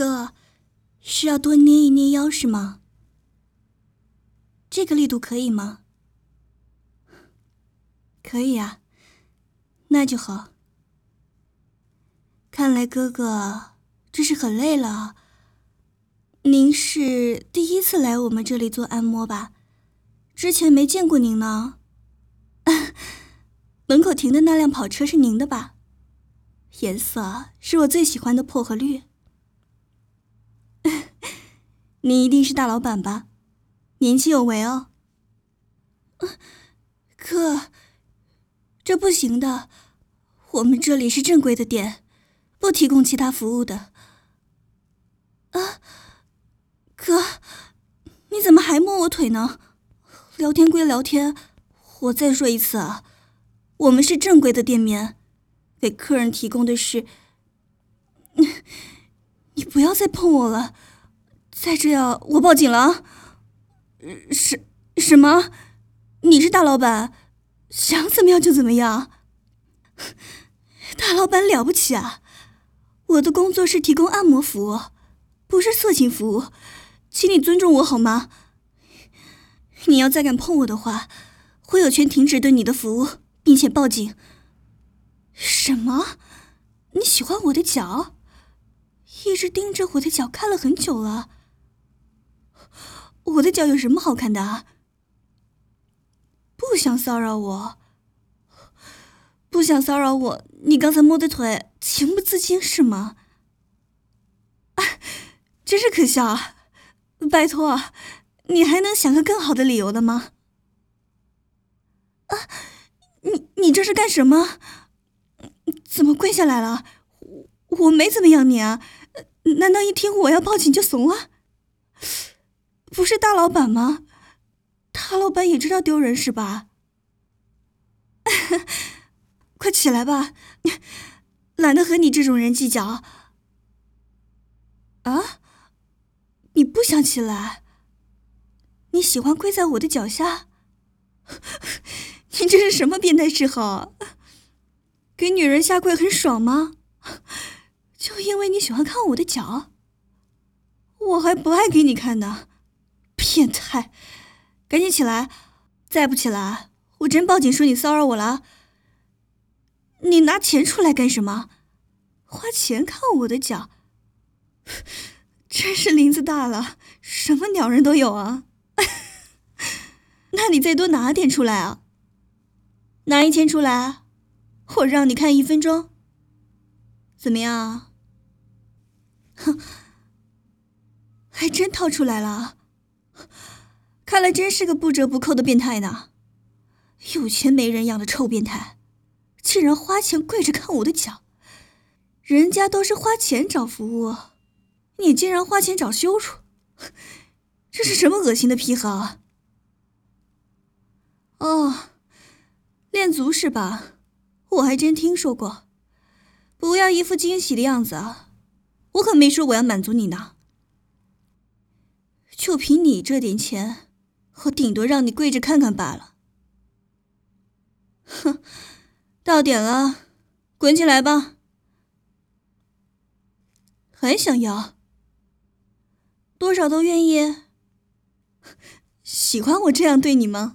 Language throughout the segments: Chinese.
哥，是要多捏一捏腰是吗？这个力度可以吗？可以啊，那就好。看来哥哥这是很累了啊。您是第一次来我们这里做按摩吧？之前没见过您呢。门口停的那辆跑车是您的吧？颜色是我最喜欢的薄荷绿。您一定是大老板吧？年轻有为哦。哥，这不行的，我们这里是正规的店，不提供其他服务的。哥，你怎么还摸我腿呢？聊天归聊天，我再说一次啊，我们是正规的店面，给客人提供的是……你不要再碰我了，再这样我报警了啊！什么？你是大老板，想怎么样就怎么样？大老板了不起啊！我的工作是提供按摩服务，不是色情服务，请你尊重我好吗？你要再敢碰我的话，会有权停止对你的服务，并且报警。什么？你喜欢我的脚？一直盯着我的脚看了很久了。我的脚有什么好看的啊？不想骚扰我？不想骚扰我，你刚才摸的腿情不自禁是吗？真是可笑啊！拜托，你还能想个更好的理由的吗？你这是干什么？怎么跪下来了？我没怎么样你啊，难道一听我要报警就怂了？不是大老板吗？大老板也知道丢人是吧？快起来吧，懒得和你这种人计较。啊？你不想起来？你喜欢跪在我的脚下？你这是什么变态嗜好？给女人下跪很爽吗？就因为你喜欢看我的脚？我还不爱给你看呢，变态！赶紧起来，再不起来，我真报警说你骚扰我了。你拿钱出来干什么？花钱看我的脚？真是林子大了，什么鸟人都有啊！那你再多拿点出来啊！拿1000出来，我让你看1分钟，怎么样？哼，还真掏出来了，看来真是个不折不扣的变态呢。有钱没人养的臭变态，竟然花钱跪着看我的脚。人家都是花钱找服务，你竟然花钱找羞辱，这是什么恶心的癖好啊？哦，练足是吧？我还真听说过。不要一副惊喜的样子啊！我可没说我要满足你呢。就凭你这点钱，我顶多让你跪着看看罢了。哼，到点了，滚起来吧！还想要？多少都愿意？喜欢我这样对你吗？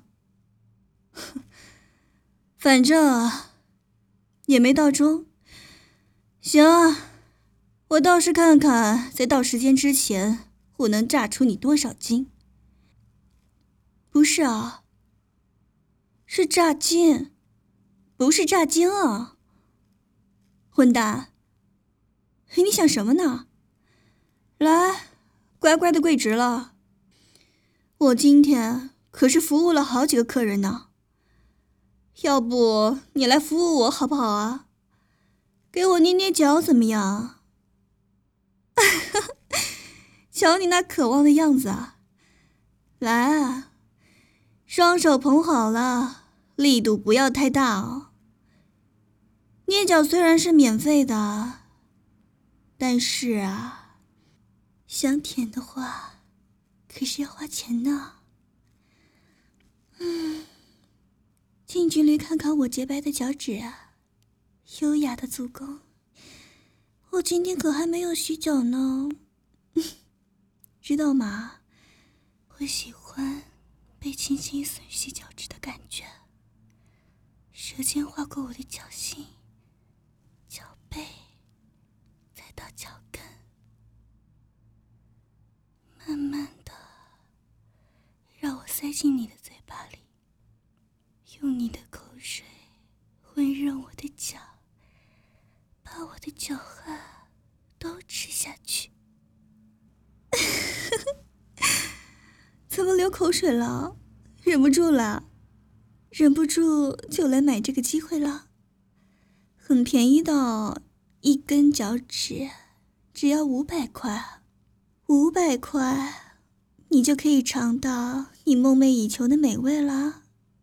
反正啊，也没到钟。行啊，我倒是看看，在到时间之前，我能榨出你多少斤。不是啊，是榨金，不是榨精啊！混蛋，你想什么呢？来，乖乖的跪直了。我今天可是服务了好几个客人呢，要不你来服务我好不好啊？给我捏捏脚怎么样？瞧你那渴望的样子啊！来啊，双手捧好了，力度不要太大哦。捏脚虽然是免费的，但是啊，想舔的话可是要花钱呢。近距离看看我洁白的脚趾啊，优雅的足弓。我今天可还没有洗脚呢， 知道吗？我喜欢被轻轻吮吸脚趾的感觉，舌尖划过我的脚心、脚背，再到脚跟，慢慢的让我塞进你的嘴巴里，用你的口水温润我的脚，把我的脚汗都吃下去。怎么流口水了？忍不住了，忍不住就来买这个机会了。很便宜的，一根脚趾只要500块，500块，你就可以尝到你梦寐以求的美味了。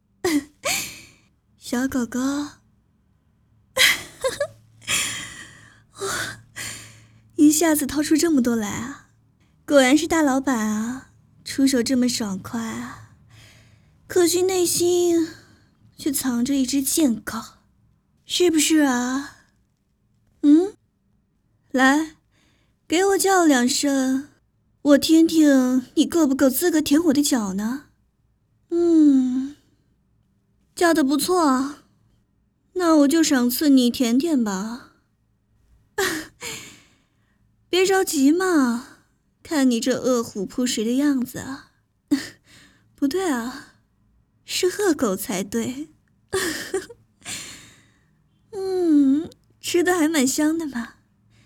小狗狗，一下子掏出这么多来啊，果然是大老板啊，出手这么爽快啊，可惜内心却藏着一只贱狗，是不是啊？来，给我叫2声，我听听你够不够资格舔我的脚呢？叫得不错，那我就赏赐你舔舔吧。别着急嘛，看你这饿虎扑食的样子啊，不对啊，是恶狗才对。吃的还蛮香的嘛。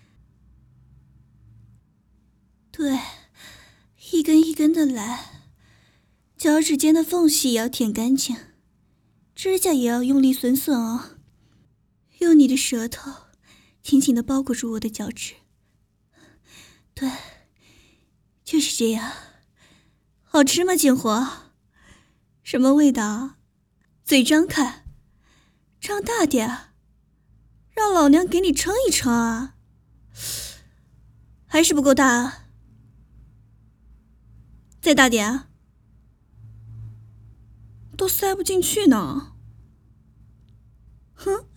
对，一根一根的来，脚趾间的缝隙也要舔干净，指甲也要用力吮吮哦，用你的舌头紧紧地包裹住我的脚趾。对，就是这样。好吃吗，贱货？什么味道？嘴张开，张大点，让老娘给你称一称啊！还是不够大啊？再大点啊！都塞不进去呢。哼，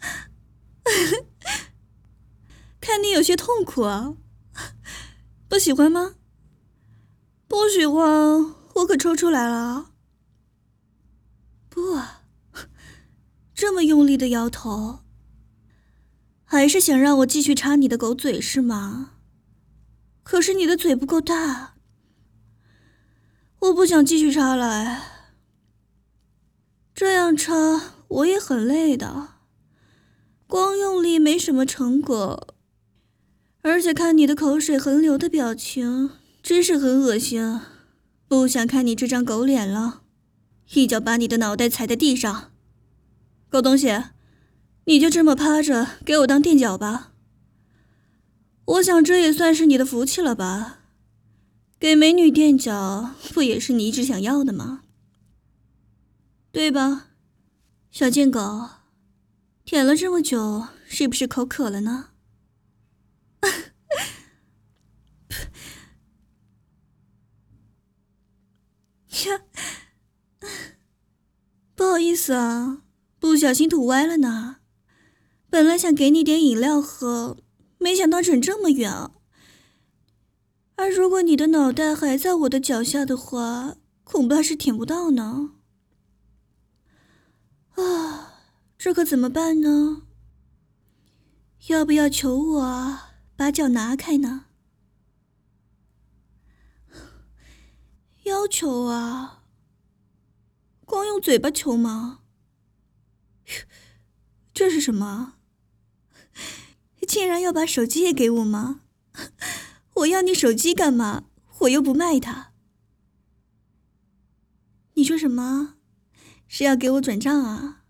看你有些痛苦啊，不喜欢吗？不喜欢，我可抽出来了。不啊，这么用力的摇头，还是想让我继续插你的狗嘴是吗？可是你的嘴不够大，我不想继续插来。这样插我也很累的，光用力没什么成果，而且看你的口水横流的表情真是很恶心，不想看你这张狗脸了，一脚把你的脑袋踩在地上。狗东西，你就这么趴着给我当垫脚吧，我想这也算是你的福气了吧，给美女垫脚不也是你一直想要的吗？对吧，小贱狗，舔了这么久，是不是口渴了呢？呀，不好意思啊，不小心吐歪了呢。本来想给你点饮料喝，没想到整这么远。而如果你的脑袋还在我的脚下的话，恐怕是舔不到呢。啊，这可怎么办呢？要不要求我把脚拿开呢？要求啊？光用嘴巴求吗？这是什么？竟然要把手机也给我吗？我要你手机干嘛？我又不卖它。你说什么？是要给我转账啊？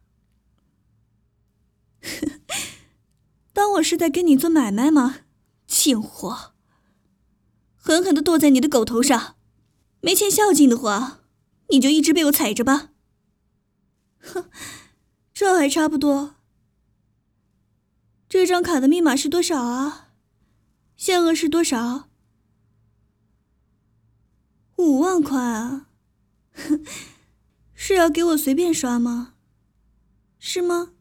当我是在跟你做买卖吗？贱货！狠狠地剁在你的狗头上，没欠孝敬的话，你就一直被我踩着吧。哼，这还差不多。这张卡的密码是多少啊？限额是多少？5万块啊！是要给我随便刷吗？是吗？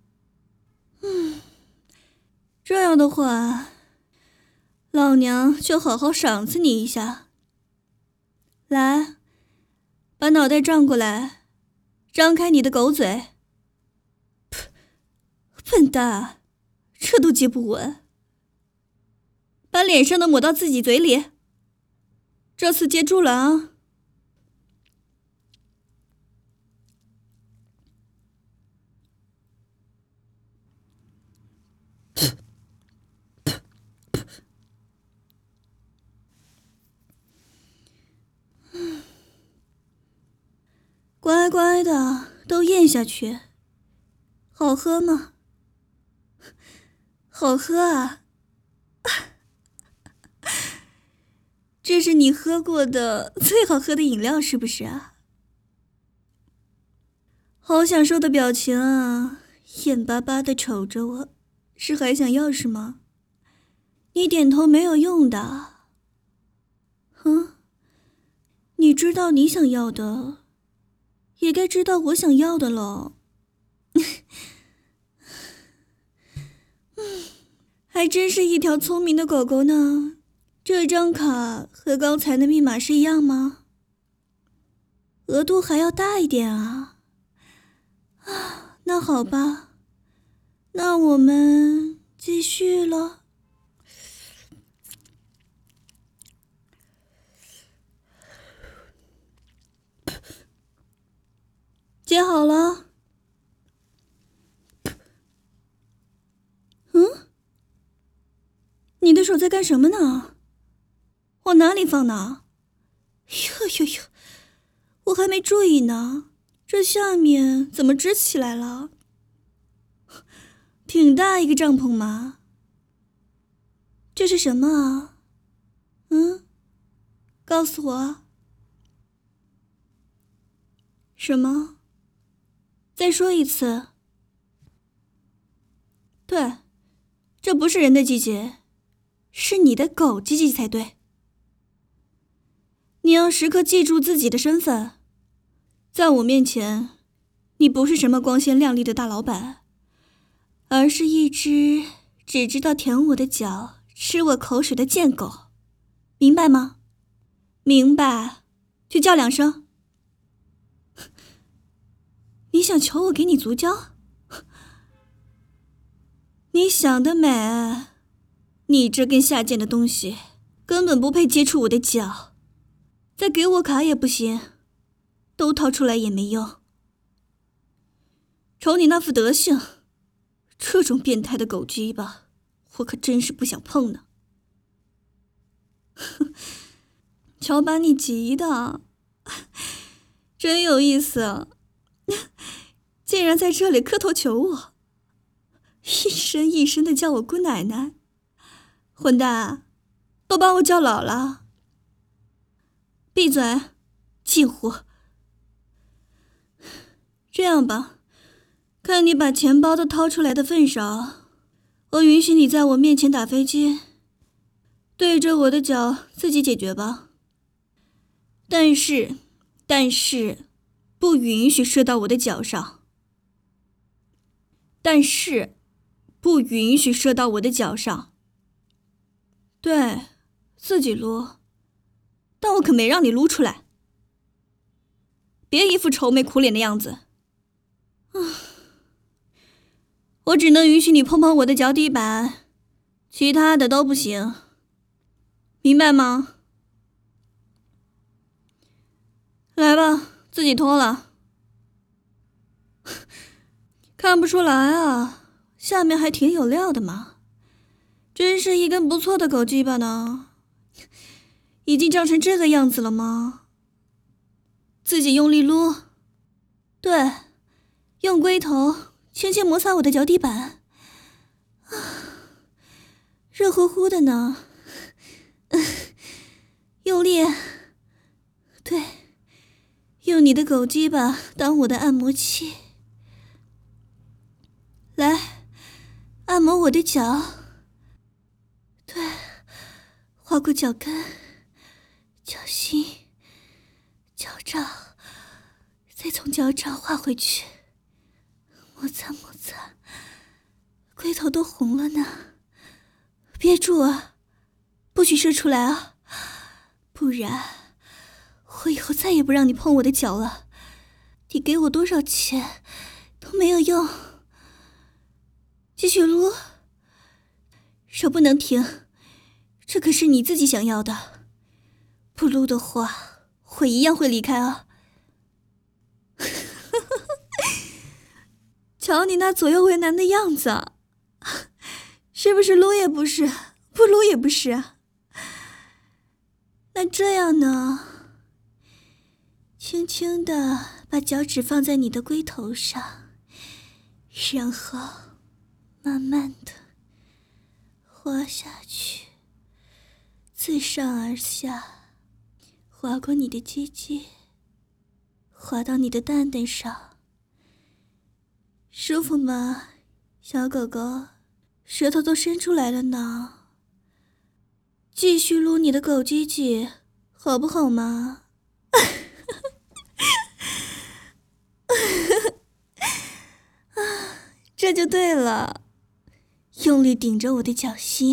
这样的话，老娘就好好赏赐你一下。 来，把脑袋转过来，张开你的狗嘴。笨蛋，这都接不稳。把脸上的抹到自己嘴里，这次接住了啊！乖乖的，都咽下去。好喝吗？好喝啊！这是你喝过的最好喝的饮料，是不是啊？好享受的表情啊，眼巴巴地瞅着我，是还想要是吗？你点头没有用的。你知道你想要的，也该知道我想要的了。还真是一条聪明的狗狗呢。这张卡和刚才的密码是一样吗？额度还要大一点啊。那好吧，那我们继续了。接好了。你的手在干什么呢？往哪里放呢？哟，我还没注意呢，这下面怎么支起来了？挺大一个帐篷嘛。这是什么啊？告诉我。什么？再说一次。对，这不是人的季节，是你的狗叽叽才对。你要时刻记住自己的身份，在我面前，你不是什么光鲜亮丽的大老板，而是一只只知道舔我的脚、吃我口水的贱狗，明白吗？明白，去叫2声。你想求我给你足交？你想得美，你这根下贱的东西根本不配接触我的脚，再给我卡也不行，都掏出来也没用。瞅你那副德行，这种变态的狗鸡巴，我可真是不想碰呢。瞧把你急的，真有意思，竟然在这里磕头求我，一声一声的叫我姑奶奶。混蛋，都把我叫老了。闭嘴，贱货。这样吧，看你把钱包都掏出来的份上，我允许你在我面前打飞机，对着我的脚自己解决吧。但是，不允许射到我的脚上。但是，不允许射到我的脚上。对，自己撸，但我可没让你撸出来。别一副愁眉苦脸的样子。我只能允许你碰碰我的脚底板，其他的都不行，明白吗？来吧，自己脱了。看不出来啊，下面还挺有料的嘛，真是一根不错的狗鸡巴呢。已经胀成这个样子了吗？自己用力撸，对，用龟头轻轻摩擦我的脚底板，热乎乎的呢。用力，对，用你的狗鸡巴当我的按摩器，来按摩我的脚，对，划过脚跟、脚心、脚掌，再从脚掌划回去，摩擦摩擦，龟头都红了呢。憋住啊，不许射出来啊，不然我以后再也不让你碰我的脚了，你给我多少钱都没有用。继续撸，手不能停，这可是你自己想要的，不撸的话我一样会离开啊。瞧你那左右为难的样子，是不是撸也不是，不撸也不是啊？那这样呢？轻轻地把脚趾放在你的龟头上，然后慢慢地滑下去，自上而下滑过你的鸡鸡，滑到你的蛋蛋上。舒服吗，小狗狗？舌头都伸出来了呢。继续撸你的狗鸡鸡，好不好吗？这就对了，用力顶着我的脚心。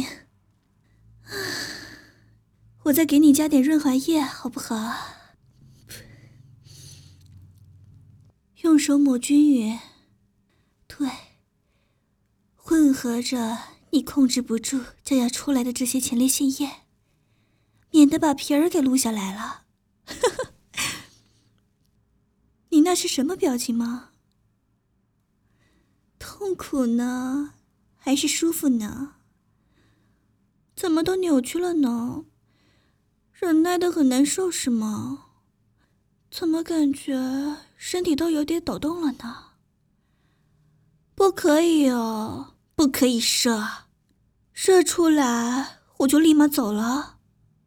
我再给你加点润滑液，好不好？用手抹均匀，对，混合着你控制不住就要出来的这些前列腺液，免得把皮儿给撸下来了。你那是什么表情吗？痛苦呢，还是舒服呢？怎么都扭曲了呢？忍耐得很难受是吗？怎么感觉身体都有点抖动了呢？不可以哦，不可以射，射出来我就立马走了。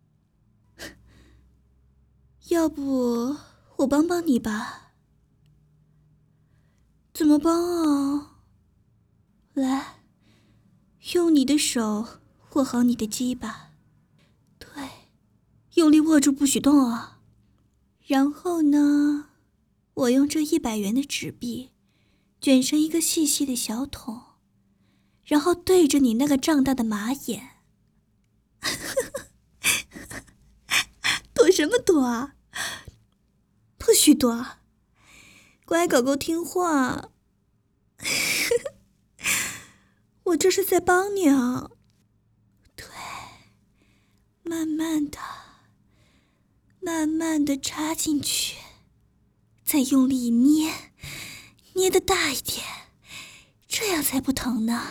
要不我帮帮你吧？怎么帮啊？来，用你的手握好你的鸡巴，对，用力握住不许动啊。然后呢，我用这100元的纸币卷成一个细细的小筒，然后对着你那个胀大的马眼。躲什么躲啊？不许躲，乖狗狗听话。我这是在帮你啊。对，慢慢的慢慢的插进去，再用力捏，捏得大一点，这样才不疼呢。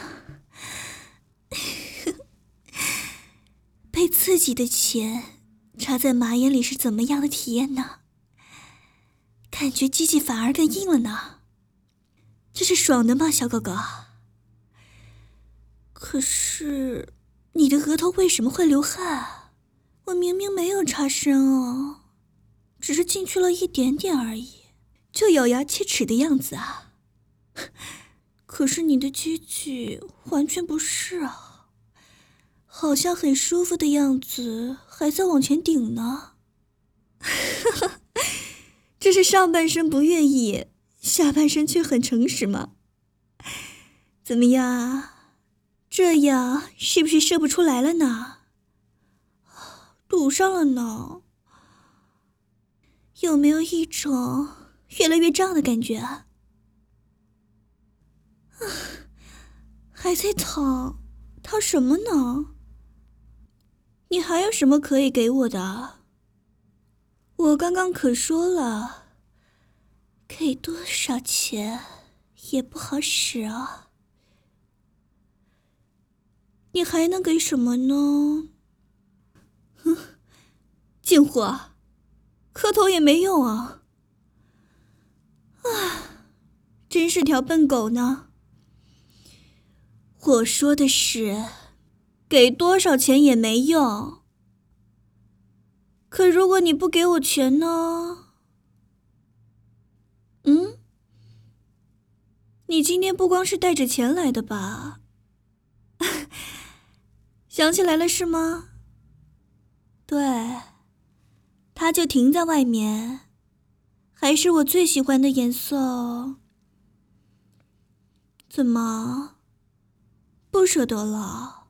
被自己的钱插在马眼里是怎么样的体验呢？感觉鸡鸡反而更硬了呢。这是爽的吗，小狗狗？可是你的额头为什么会流汗？我明明没有插深哦，只是进去了一点点而已，就咬牙切齿的样子啊。可是你的鸡鸡完全不是啊，好像很舒服的样子，还在往前顶呢。这是上半身不愿意，下半身却很诚实吗？怎么样？这样是不是射不出来了呢？堵上了呢。有没有一种越来越胀的感觉啊？还在疼，疼什么呢？你还有什么可以给我的？我刚刚可说了，给多少钱也不好使啊。你还能给什么呢？贱货，磕头也没用啊！真是条笨狗呢。我说的是，给多少钱也没用。可如果你不给我钱呢？你今天不光是带着钱来的吧？想起来了是吗？对，它就停在外面，还是我最喜欢的颜色哦。怎么，不舍得了？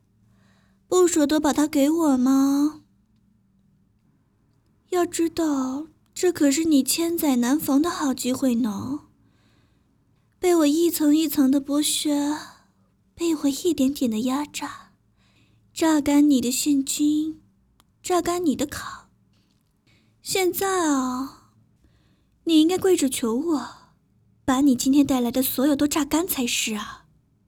不舍得把它给我吗？要知道， 这可是你千载难逢的好机会呢。被我一层一层的剥削，被我一点点的压榨，榨干你的现金，榨干你的卡。现在啊，你应该跪着求我，把你今天带来的所有都榨干才是啊。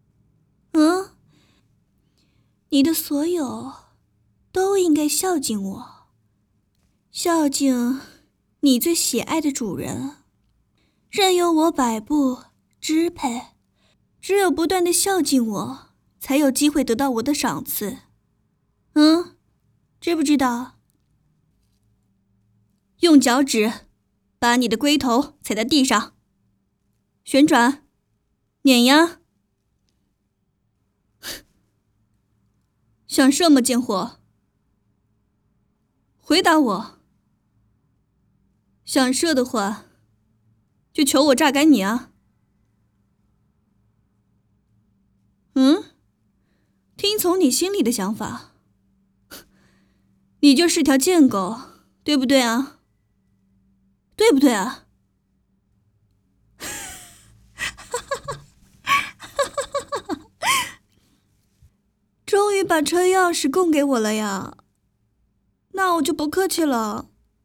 你的所有都应该孝敬我，孝敬你最喜爱的主人，任由我摆布支配。只有不断的孝敬我，才有机会得到我的赏赐。知不知道？用脚趾把你的龟头踩在地上，旋转，碾压。想射吗，贱货？回答我。想射的话，就求我榨干你啊。听从你心里的想法。你就是条贱狗，对不对啊？对不对啊？终于把车钥匙供给我了呀，那我就不客气了。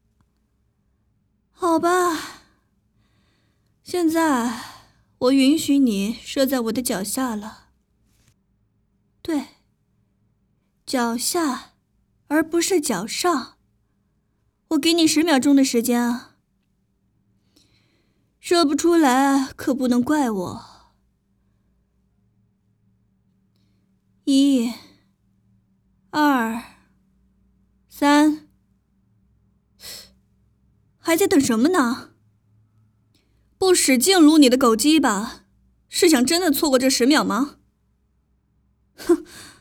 好吧，现在我允许你射在我的脚下了。对，脚下，而不是脚上。我给你10秒钟的时间啊，射不出来可不能怪我。1、2、3，还在等什么呢？不使劲撸你的狗鸡吧？是想真的错过这10秒吗？哼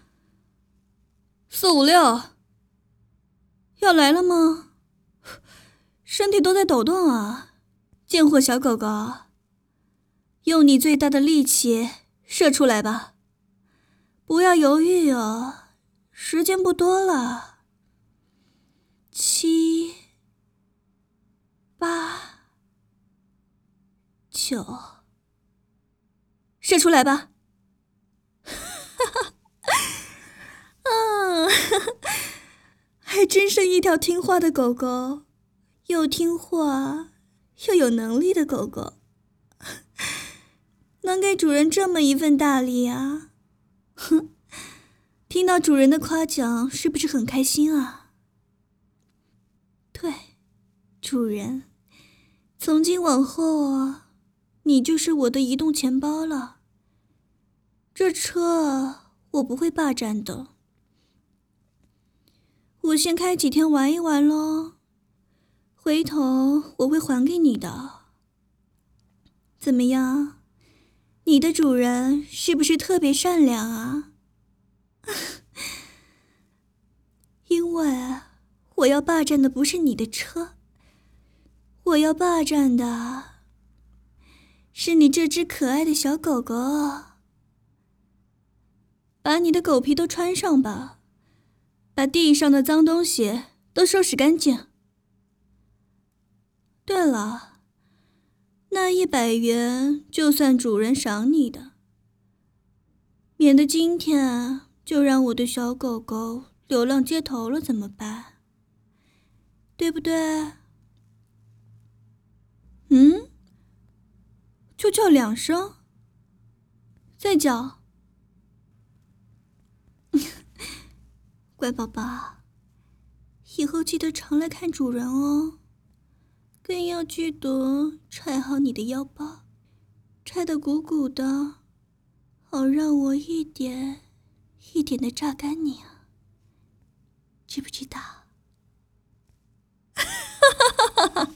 ，4、5、6，要来了吗？身体都在抖动啊，贱货小狗狗，用你最大的力气射出来吧，不要犹豫哦，时间不多了。7、8、9，射出来吧。还真是一条听话的狗狗，又听话又有能力的狗狗，能给主人这么一份大礼啊！哼，听到主人的夸奖是不是很开心啊？对，主人，从今往后啊，你就是我的移动钱包了。这车我不会霸占的，我先开几天玩一玩咯，回头我会还给你的。怎么样？你的主人是不是特别善良啊？因为我要霸占的不是你的车，我要霸占的是你这只可爱的小狗狗。把你的狗皮都穿上吧，把地上的脏东西都收拾干净。对了，那100元就算主人赏你的，免得今天就让我的小狗狗流浪街头了怎么办？对不对？就叫2声，再叫。乖宝宝，以后记得常来看主人哦，更要记得揣好你的腰包，揣得鼓鼓的，好让我一点一点的榨干你啊，知不知道？